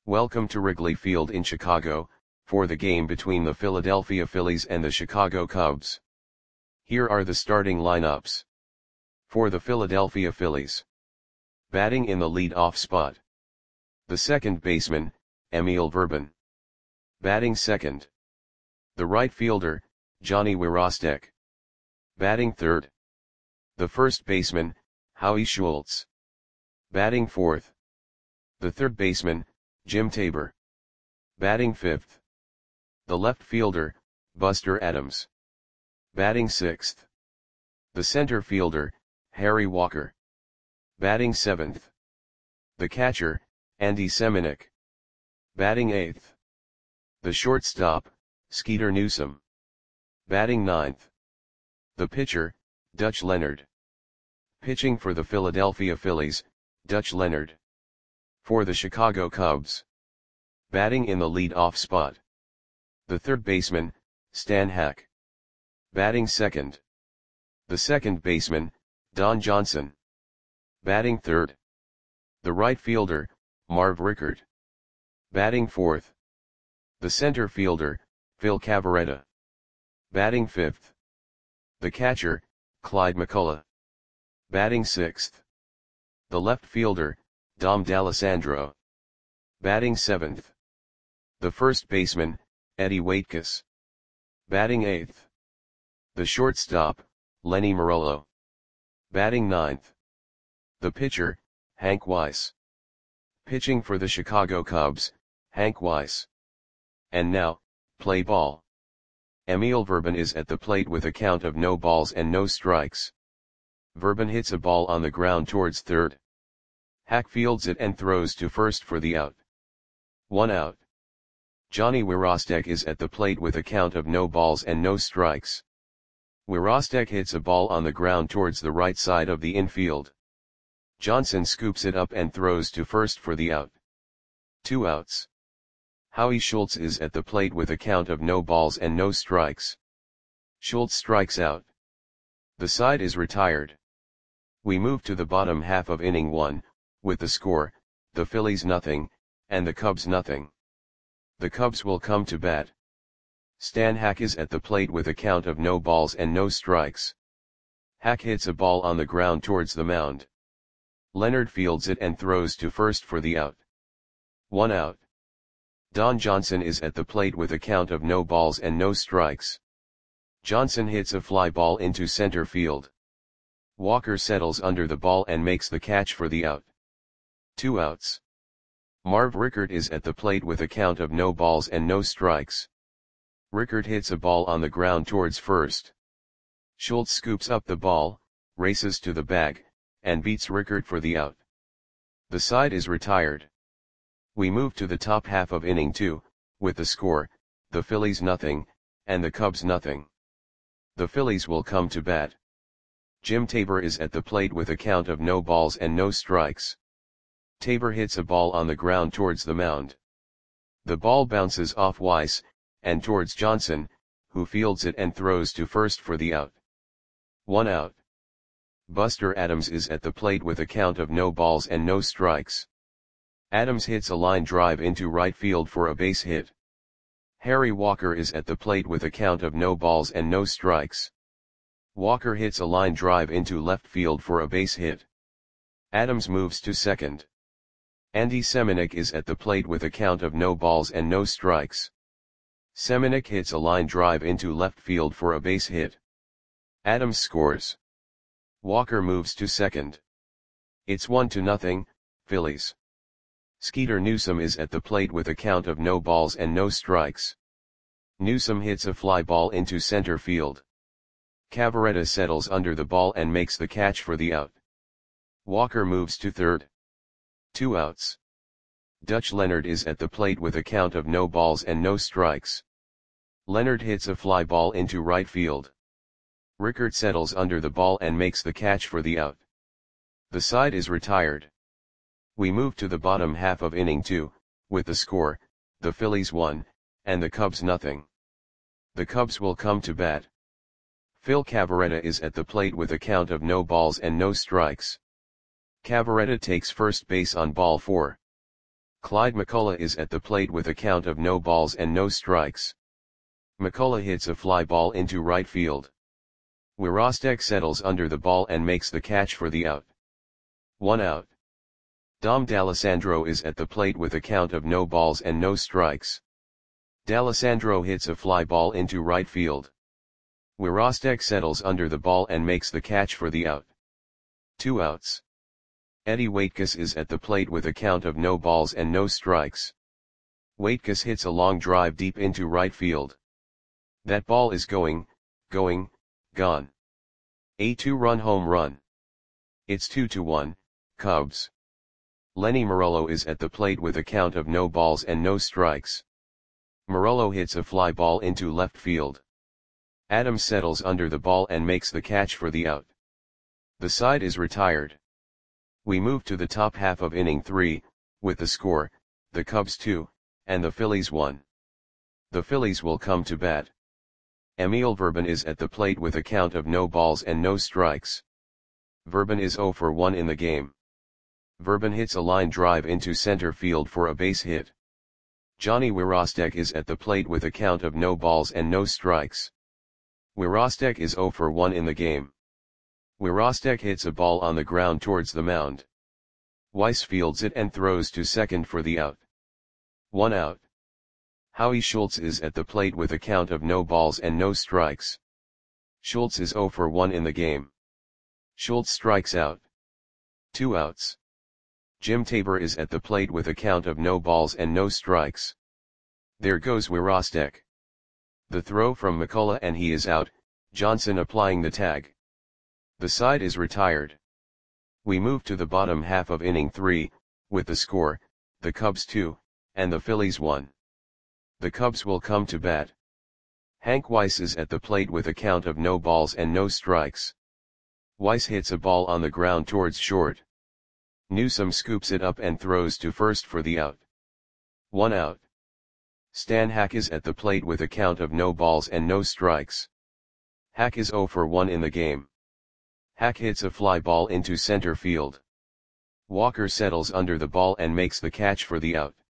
Welcome to Wrigley Field in Chicago, for the game between the Philadelphia Phillies and the Chicago Cubs. Here are the starting lineups. For the Philadelphia Phillies. Batting in the lead-off spot. The second baseman, Emil Verban. Batting second. The right fielder, Johnny Wirostek. Batting third. The first baseman, Howie Schultz. Batting fourth. The third baseman, Jim Tabor. Batting fifth. The left fielder, Buster Adams. Batting sixth. The center fielder, Harry Walker. Batting seventh. The catcher, Andy Semenuk. Batting eighth. The shortstop, Skeeter Newsom. Batting ninth. The pitcher, Dutch Leonard. Pitching for the Philadelphia Phillies, Dutch Leonard. For the Chicago Cubs. Batting in the lead-off spot. The third baseman, Stan Hack. Batting second. The second baseman, Don Johnson. Batting third. The right fielder, Marv Rickert. Batting fourth. The center fielder, Phil Cavarretta. Batting fifth. The catcher, Clyde McCullough. Batting sixth. The left fielder, Dom D'Alessandro. Batting seventh. The first baseman, Eddie Waitkus. Batting eighth. The shortstop, Lenny Marolo. Batting ninth. The pitcher, Hank Weiss. Pitching for the Chicago Cubs, Hank Weiss. And now, play ball. Emil Verban is at the plate with a count of no balls and no strikes. Verban hits a ball on the ground towards third. Hack fields it and throws to first for the out. 1 out. Johnny Wirostek is at the plate with a count of no balls and no strikes. Wirostek hits a ball on the ground towards the right side of the infield. Johnson scoops it up and throws to first for the out. 2 outs. Howie Schultz is at the plate with a count of no balls and no strikes. Schultz strikes out. The side is retired. We move to the bottom half of inning 1, with the score, the Phillies nothing, and the Cubs nothing. The Cubs will come to bat. Stan Hack is at the plate with a count of no balls and no strikes. Hack hits a ball on the ground towards the mound. Leonard fields it and throws to first for the out. 1 out. Don Johnson is at the plate with a count of no balls and no strikes. Johnson hits a fly ball into center field. Walker settles under the ball and makes the catch for the out. 2 outs. Marv Rickert is at the plate with a count of no balls and no strikes. Rickert hits a ball on the ground towards first. Schultz scoops up the ball, races to the bag, and beats Rickert for the out. The side is retired. We move to the top half of inning 2, with the score, the Phillies nothing, and the Cubs nothing. The Phillies will come to bat. Jim Tabor is at the plate with a count of no balls and no strikes. Tabor hits a ball on the ground towards the mound. The ball bounces off Weiss, and towards Johnson, who fields it and throws to first for the out. 1 out. Buster Adams is at the plate with a count of no balls and no strikes. Adams hits a line drive into right field for a base hit. Harry Walker is at the plate with a count of no balls and no strikes. Walker hits a line drive into left field for a base hit. Adams moves to second. Andy Semenuk is at the plate with a count of no balls and no strikes. Semenuk hits a line drive into left field for a base hit. Adams scores. Walker moves to second. It's 1-0, Phillies. Skeeter Newsom is at the plate with a count of no balls and no strikes. Newsom hits a fly ball into center field. Cavarretta settles under the ball and makes the catch for the out. Walker moves to third. 2 outs. Dutch Leonard is at the plate with a count of no balls and no strikes. Leonard hits a fly ball into right field. Rickert settles under the ball and makes the catch for the out. The side is retired. We move to the bottom half of inning 2, with the score, the Phillies 1, and the Cubs nothing. The Cubs will come to bat. Phil Cavarretta is at the plate with a count of no balls and no strikes. Cavarretta takes first base on ball 4. Clyde McCullough is at the plate with a count of no balls and no strikes. McCullough hits a fly ball into right field. Wirostek settles under the ball and makes the catch for the out. 1 out. Dom D'Alessandro is at the plate with a count of no balls and no strikes. D'Alessandro hits a fly ball into right field. Wirostek settles under the ball and makes the catch for the out. 2 outs. Eddie Waitkus is at the plate with a count of no balls and no strikes. Waitkus hits a long drive deep into right field. That ball is gone. A 2-run home run. It's 2-1, Cubs. Lenny Morello is at the plate with a count of no balls and no strikes. Morello hits a fly ball into left field. Adams settles under the ball and makes the catch for the out. The side is retired. We move to the top half of inning 3, with the score, the Cubs 2, and the Phillies 1. The Phillies will come to bat. Emil Verban is at the plate with a count of no balls and no strikes. Verban is 0 for 1 in the game. Verban hits a line drive into center field for a base hit. Johnny Wirostek is at the plate with a count of no balls and no strikes. Wirostek is 0 for 1 in the game. Wirostek hits a ball on the ground towards the mound. Weiss fields it and throws to second for the out. 1 out. Howie Schultz is at the plate with a count of no balls and no strikes. Schultz is 0 for 1 in the game. Schultz strikes out. 2 outs. Jim Tabor is at the plate with a count of no balls and no strikes. There goes Wirostek. The throw from McCullough and he is out, Johnson applying the tag. The side is retired. We move to the bottom half of inning 3, with the score, the Cubs 2, and the Phillies 1. The Cubs will come to bat. Hank Weiss is at the plate with a count of no balls and no strikes. Weiss hits a ball on the ground towards short. Newsome scoops it up and throws to first for the out. 1 out. Stan Hack is at the plate with a count of no balls and no strikes. Hack is 0 for 1 in the game. Hack hits a fly ball into center field. Walker settles under the ball and makes the catch for the out.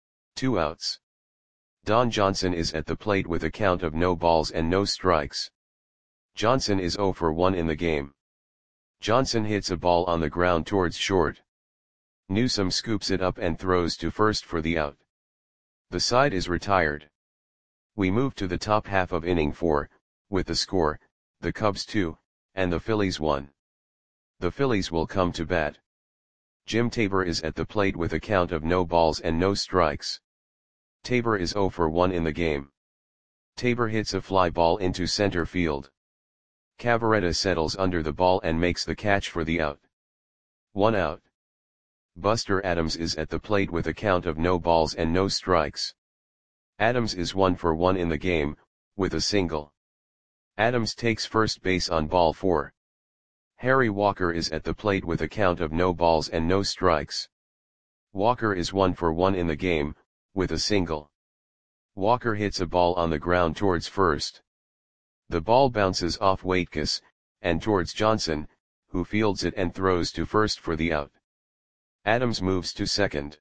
2 outs. Don Johnson is at the plate with a count of no balls and no strikes. Johnson is 0 for 1 in the game. Johnson hits a ball on the ground towards short. Newsome scoops it up and throws to first for the out. The side is retired. We move to the top half of inning 4, with the score, the Cubs 2, and the Phillies 1. The Phillies will come to bat. Jim Tabor is at the plate with a count of no balls and no strikes. Tabor is 0 for 1 in the game. Tabor hits a fly ball into center field. Cavaretta settles under the ball and makes the catch for the out. 1 out. Buster Adams is at the plate with a count of no balls and no strikes. Adams is 1 for 1 in the game, with a single. Adams takes first base on ball 4. Harry Walker is at the plate with a count of no balls and no strikes. Walker is 1 for 1 in the game, with a single. Walker hits a ball on the ground towards first. The ball bounces off Waitkus, and towards Johnson, who fields it and throws to first for the out. Adams moves to second.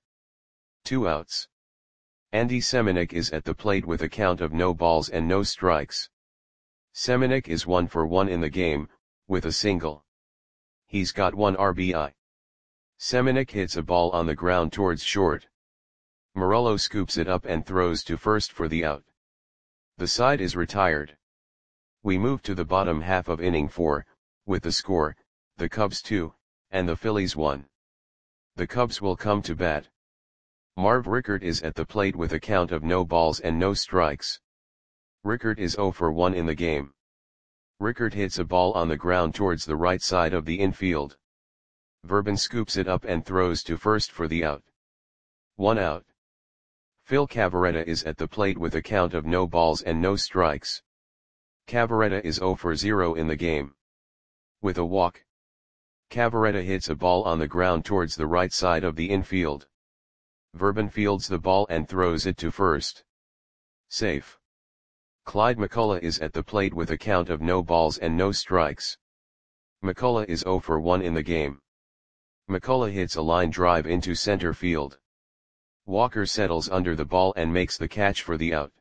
2 outs. Andy Semenuk is at the plate with a count of no balls and no strikes. Semenuk is 1 for 1 in the game, with a single. He's got 1 RBI. Semenuk hits a ball on the ground towards short. Morello scoops it up and throws to first for the out. The side is retired. We move to the bottom half of inning 4, with the score, the Cubs 2, and the Phillies 1. The Cubs will come to bat. Marv Rickert is at the plate with a count of no balls and no strikes. Rickert is 0 for 1 in the game. Rickert hits a ball on the ground towards the right side of the infield. Verban scoops it up and throws to first for the out. 1 out. Phil Cavaretta is at the plate with a count of no balls and no strikes. Cavaretta is 0 for 0 in the game. With a walk. Cavaretta hits a ball on the ground towards the right side of the infield. Verban fields the ball and throws it to first. Safe. Clyde McCullough is at the plate with a count of no balls and no strikes. McCullough is 0 for 1 in the game. McCullough hits a line drive into center field. Walker settles under the ball and makes the catch for the out.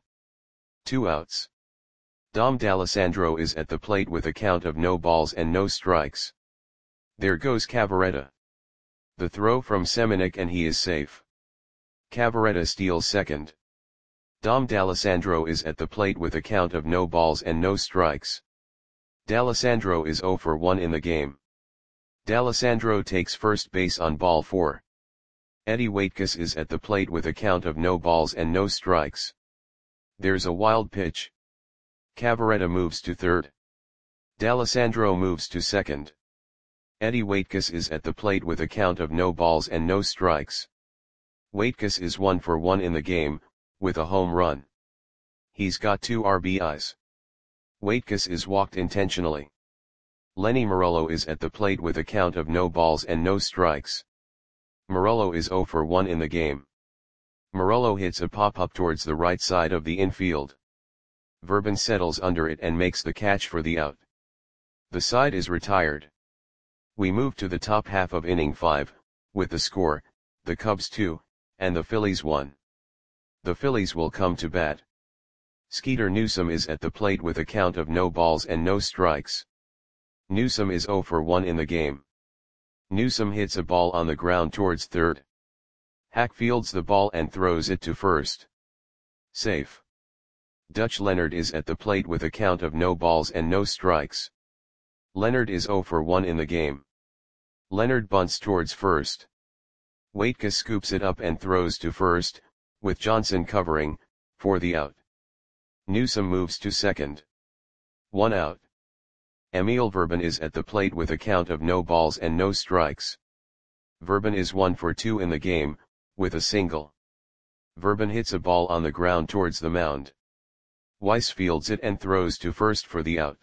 2 outs. Dom D'Alessandro is at the plate with a count of no balls and no strikes. There goes Cavaretta. The throw from Semenic and he is safe. Cavaretta steals second. Dom D'Alessandro is at the plate with a count of no balls and no strikes. D'Alessandro is 0 for 1 in the game. D'Alessandro takes first base on ball 4. Eddie Waitkus is at the plate with a count of no balls and no strikes. There's a wild pitch. Cavaretta moves to third. D'Alessandro moves to second. Eddie Waitkus is at the plate with a count of no balls and no strikes. Waitkus is 1 for 1 in the game, with a home run. He's got 2 RBIs. Waitkus is walked intentionally. Lenny Morello is at the plate with a count of no balls and no strikes. Morello is 0 for 1 in the game. Morello hits a pop-up towards the right side of the infield. Verban settles under it and makes the catch for the out. The side is retired. We move to the top half of inning 5, with the score, the Cubs 2, and the Phillies 1. The Phillies will come to bat. Skeeter Newsom is at the plate with a count of no balls and no strikes. Newsom is 0 for 1 in the game. Newsom hits a ball on the ground towards third. Hack fields the ball and throws it to first. Safe. Dutch Leonard is at the plate with a count of no balls and no strikes. Leonard is 0 for 1 in the game. Leonard bunts towards first. Waitkus scoops it up and throws to first, with Johnson covering, for the out. Newsom moves to second. 1 out. Emil Verban is at the plate with a count of no balls and no strikes. Verban is 1 for 2 in the game, with a single. Verban hits a ball on the ground towards the mound. Weiss fields it and throws to first for the out.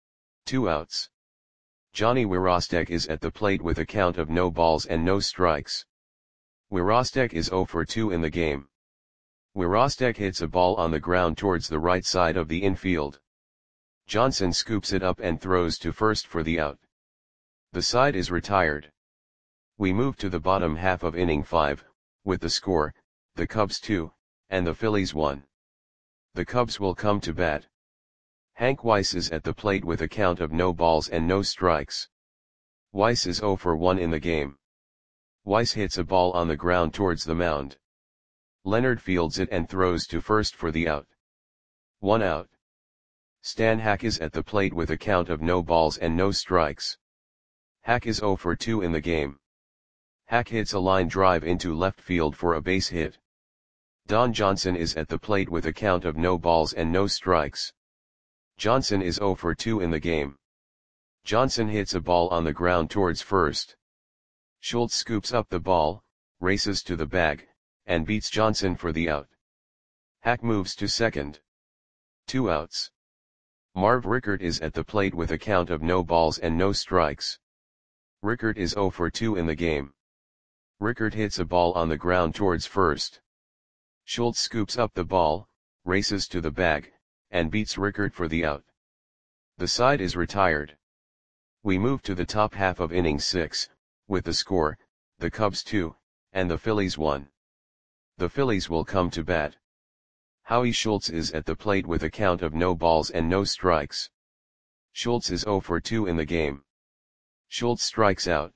2 outs. Johnny Wirostek is at the plate with a count of no balls and no strikes. Wirostek is 0 for 2 in the game. Wirostek hits a ball on the ground towards the right side of the infield. Johnson scoops it up and throws to first for the out. The side is retired. We move to the bottom half of inning 5, with the score, the Cubs 2, and the Phillies 1. The Cubs will come to bat. Hank Weiss is at the plate with a count of no balls and no strikes. Weiss is 0 for 1 in the game. Weiss hits a ball on the ground towards the mound. Leonard fields it and throws to first for the out. 1 out. Stan Hack is at the plate with a count of no balls and no strikes. Hack is 0 for 2 in the game. Hack hits a line drive into left field for a base hit. Don Johnson is at the plate with a count of no balls and no strikes. Johnson is 0 for 2 in the game. Johnson hits a ball on the ground towards first. Schultz scoops up the ball, races to the bag, and beats Johnson for the out. Hack moves to second. 2 outs. Marv Rickert is at the plate with a count of no balls and no strikes. Rickert is 0 for 2 in the game. Rickert hits a ball on the ground towards first. Schultz scoops up the ball, races to the bag, and beats Rickert for the out. The side is retired. We move to the top half of inning 6, with the score, the Cubs 2, and the Phillies 1. The Phillies will come to bat. Howie Schultz is at the plate with a count of no balls and no strikes. Schultz is 0 for 2 in the game. Schultz strikes out.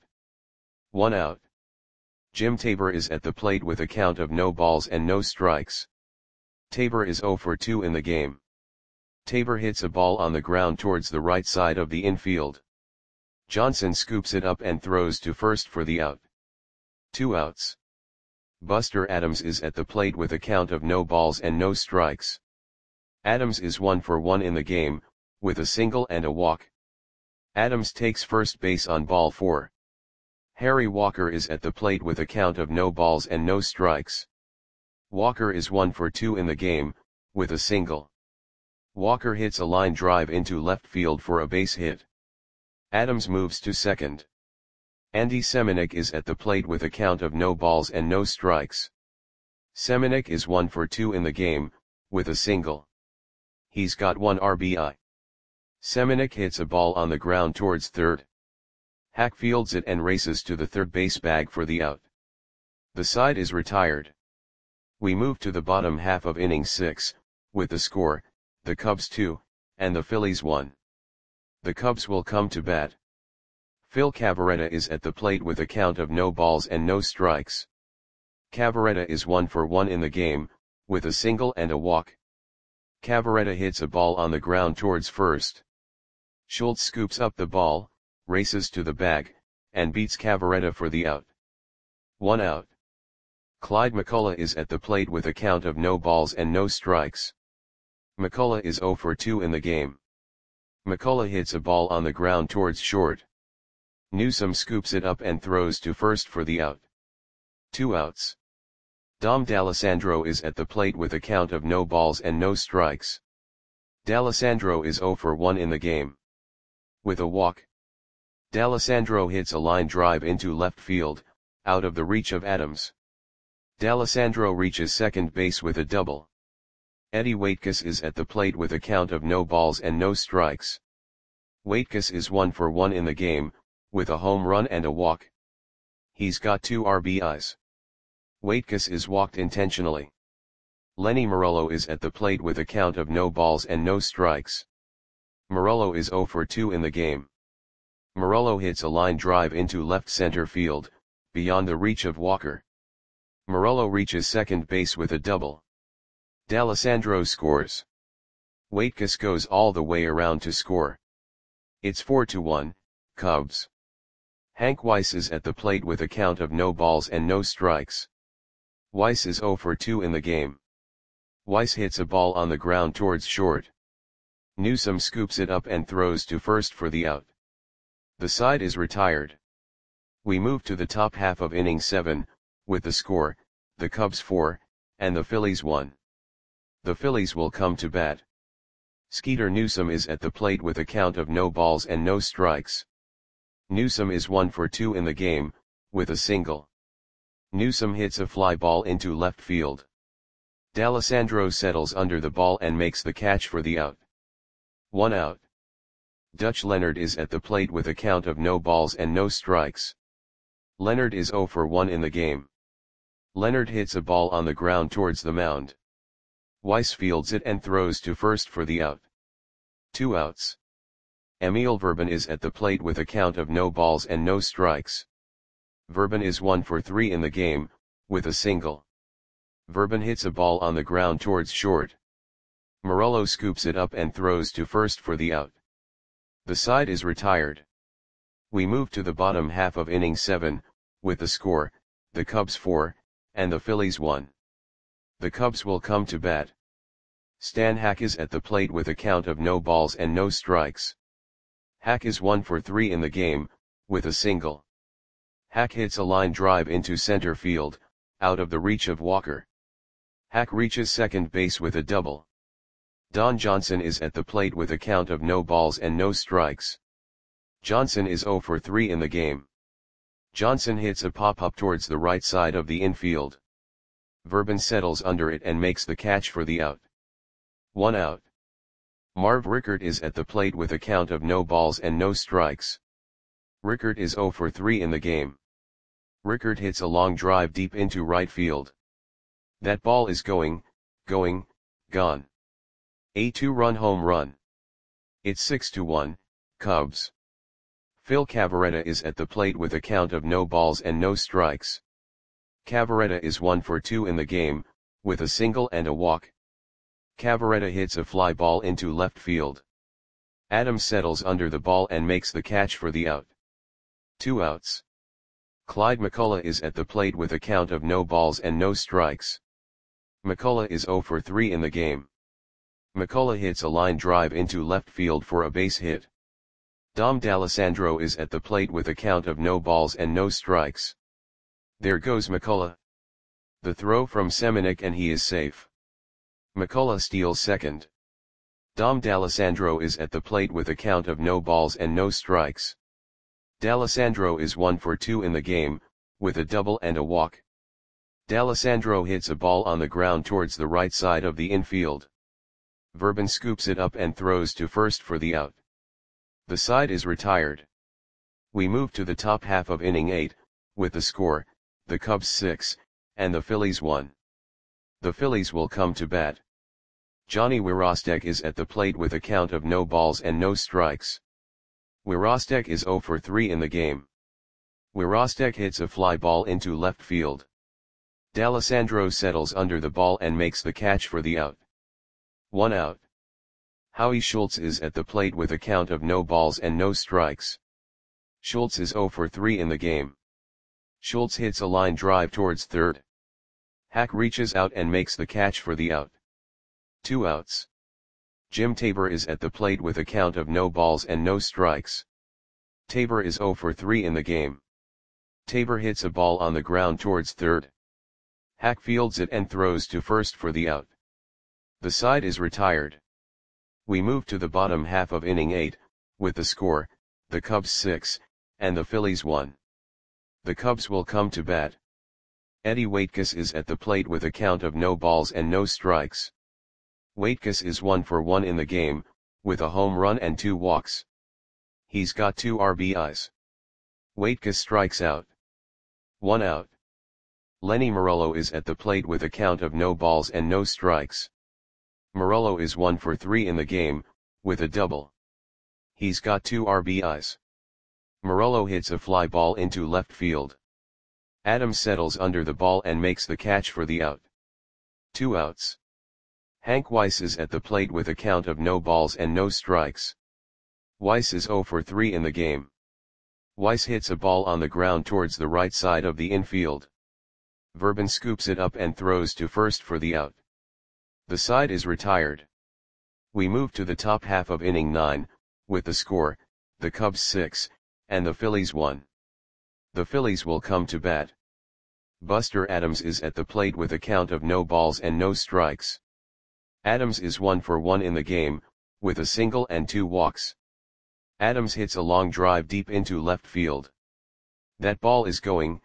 1 out. Jim Tabor is at the plate with a count of no balls and no strikes. Tabor is 0 for 2 in the game. Tabor hits a ball on the ground towards the right side of the infield. Johnson scoops it up and throws to first for the out. 2 outs. Buster Adams is at the plate with a count of no balls and no strikes. Adams is 1 for 1 in the game, with a single and a walk. Adams takes first base on ball 4. Harry Walker is at the plate with a count of no balls and no strikes. Walker is 1 for 2 in the game, with a single. Walker hits a line drive into left field for a base hit. Adams moves to second. Andy Semenic is at the plate with a count of no balls and no strikes. Semenic is 1 for 2 in the game, with a single. He's got 1 RBI. Semenic hits a ball on the ground towards third. Hack fields it and races to the third base bag for the out. The side is retired. We move to the bottom half of inning 6, with the score, the Cubs 2, and the Phillies 1. The Cubs will come to bat. Phil Cavarretta is at the plate with a count of no balls and no strikes. Cavarretta is 1 for 1 in the game, with a single and a walk. Cavarretta hits a ball on the ground towards first. Schultz scoops up the ball, races to the bag, and beats Cavarretta for the out. 1 out. Clyde McCullough is at the plate with a count of no balls and no strikes. McCullough is 0 for 2 in the game. McCullough hits a ball on the ground towards short. Newsome scoops it up and throws to first for the out. 2 outs. Dom D'Alessandro is at the plate with a count of no balls and no strikes. D'Alessandro is 0 for 1 in the game. With a walk. D'Alessandro hits a line drive into left field, out of the reach of Adams. D'Alessandro reaches second base with a double. Eddie Waitkus is at the plate with a count of no balls and no strikes. Waitkus is 1 for 1 in the game, with a home run and a walk. He's got 2 RBIs. Waitkus is walked intentionally. Lenny Morello is at the plate with a count of no balls and no strikes. Morello is 0 for 2 in the game. Morello hits a line drive into left center field, beyond the reach of Walker. Morello reaches second base with a double. D'Alessandro scores. Waitkus goes all the way around to score. It's 4-1, Cubs. Hank Weiss is at the plate with a count of no balls and no strikes. Weiss is 0 for 2 in the game. Weiss hits a ball on the ground towards short. Newsome scoops it up and throws to first for the out. The side is retired. We move to the top half of inning 7, with the score, the Cubs 4, and the Phillies 1. The Phillies will come to bat. Skeeter Newsome is at the plate with a count of no balls and no strikes. Newsome is 1 for 2 in the game, with a single. Newsome hits a fly ball into left field. D'Alessandro settles under the ball and makes the catch for the out. 1 out. Dutch Leonard is at the plate with a count of no balls and no strikes. Leonard is 0 for 1 in the game. Leonard hits a ball on the ground towards the mound. Weiss fields it and throws to first for the out. 2 outs. Emil Verban is at the plate with a count of no balls and no strikes. Verban is 1 for 3 in the game, with a single. Verban hits a ball on the ground towards short. Morello scoops it up and throws to first for the out. The side is retired. We move to the bottom half of inning 7, with the score, the Cubs 4, and the Phillies 1. The Cubs will come to bat. Stan Hack is at the plate with a count of no balls and no strikes. Hack is 1 for 3 in the game, with a single. Hack hits a line drive into center field, out of the reach of Walker. Hack reaches second base with a double. Don Johnson is at the plate with a count of no balls and no strikes. Johnson is 0 for 3 in the game. Johnson hits a pop-up towards the right side of the infield. Verban settles under it and makes the catch for the out. 1 out. Marv Rickert is at the plate with a count of no balls and no strikes. Rickert is 0 for 3 in the game. Rickert hits a long drive deep into right field. That ball is gone. A 2-run home run. It's 6-1, Cubs. Phil Cavarretta is at the plate with a count of no balls and no strikes. Cavarretta is 1 for 2 in the game, with a single and a walk. Cavarretta hits a fly ball into left field. Adams settles under the ball and makes the catch for the out. 2 outs. Clyde McCullough is at the plate with a count of no balls and no strikes. McCullough is 0 for 3 in the game. McCullough hits a line drive into left field for a base hit. Dom D'Alessandro is at the plate with a count of no balls and no strikes. There goes McCullough. The throw from Semenuk and he is safe. McCullough steals second. Dom D'Alessandro is at the plate with a count of no balls and no strikes. D'Alessandro is 1 for 2 in the game, with a double and a walk. D'Alessandro hits a ball on the ground towards the right side of the infield. Verban scoops it up and throws to first for the out. The side is retired. We move to the top half of inning 8, with the score, the Cubs 6, and the Phillies 1. The Phillies will come to bat. Johnny Wirostek is at the plate with a count of no balls and no strikes. Wirostek is 0 for 3 in the game. Wirostek hits a fly ball into left field. D'Alessandro settles under the ball and makes the catch for the out. 1 out. Howie Schultz is at the plate with a count of no balls and no strikes. Schultz is 0 for 3 in the game. Schultz hits a line drive towards third. Hack reaches out and makes the catch for the out. 2 outs. Jim Tabor is at the plate with a count of no balls and no strikes. Tabor is 0 for 3 in the game. Tabor hits a ball on the ground towards third. Hack fields it and throws to first for the out. The side is retired. We move to the bottom half of inning 8, with the score, the Cubs 6, and the Phillies 1. The Cubs will come to bat. Eddie Waitkus is at the plate with a count of no balls and no strikes. Waitkus is 1 for 1 in the game, with a home run and 2 walks. He's got 2 RBIs. Waitkus strikes out. 1 out. Lenny Morello is at the plate with a count of no balls and no strikes. Morello is 1 for 3 in the game, with a double. He's got 2 RBIs. Morello hits a fly ball into left field. Adams settles under the ball and makes the catch for the out. 2 outs. Hank Weiss is at the plate with a count of no balls and no strikes. Weiss is 0 for 3 in the game. Weiss hits a ball on the ground towards the right side of the infield. Verban scoops it up and throws to first for the out. The side is retired. We move to the top half of inning 9, with the score, the Cubs 6, and the Phillies 1. The Phillies will come to bat. Buster Adams is at the plate with a count of no balls and no strikes. Adams is 1 for 1 in the game, with a single and 2 walks. Adams hits a long drive deep into left field. That ball is going,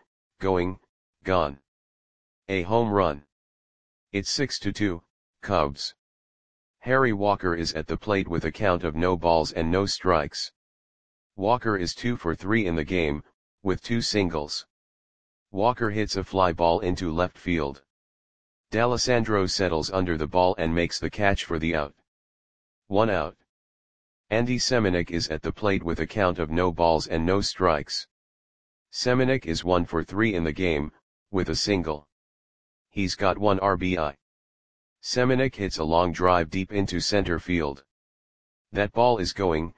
gone. A home run. It's 6-2, Cubs. Harry Walker is at the plate with a count of no balls and no strikes. Walker is 2 for 3 in the game, with 2 singles. Walker hits a fly ball into left field. D'Alessandro settles under the ball and makes the catch for the out. 1 out. Andy Semenuk is at the plate with a count of no balls and no strikes. Semenuk is 1 for 3 in the game, with a single. He's got 1 RBI. Semenuk hits a long drive deep into center field. That ball is going,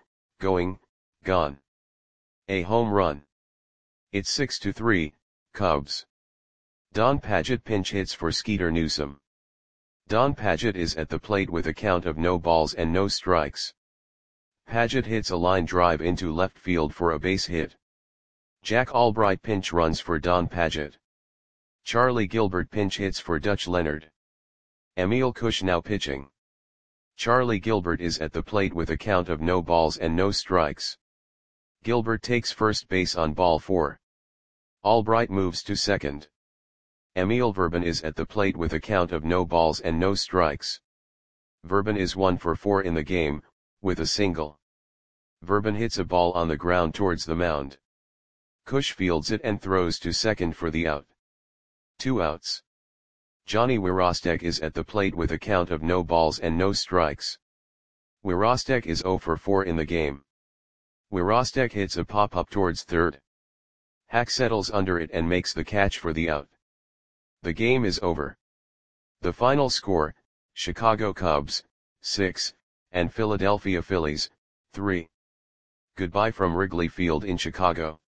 gone. A home run. It's 6-3, Cubs. Don Padgett pinch hits for Skeeter Newsom. Don Padgett is at the plate with a count of no balls and no strikes. Padgett hits a line drive into left field for a base hit. Jack Albright pinch runs for Don Padgett. Charlie Gilbert pinch hits for Dutch Leonard. Emil Cush now pitching. Charlie Gilbert is at the plate with a count of no balls and no strikes. Gilbert takes first base on ball 4. Albright moves to second. Emil Verban is at the plate with a count of no balls and no strikes. Verban is 1 for 4 in the game, with a single. Verban hits a ball on the ground towards the mound. Cush fields it and throws to second for the out. 2 outs. Johnny Wirostek is at the plate with a count of no balls and no strikes. Wirostek is 0 for 4 in the game. Wirostek hits a pop-up towards third. Hack settles under it and makes the catch for the out. The game is over. The final score, Chicago Cubs, 6, and Philadelphia Phillies, 3. Goodbye from Wrigley Field in Chicago.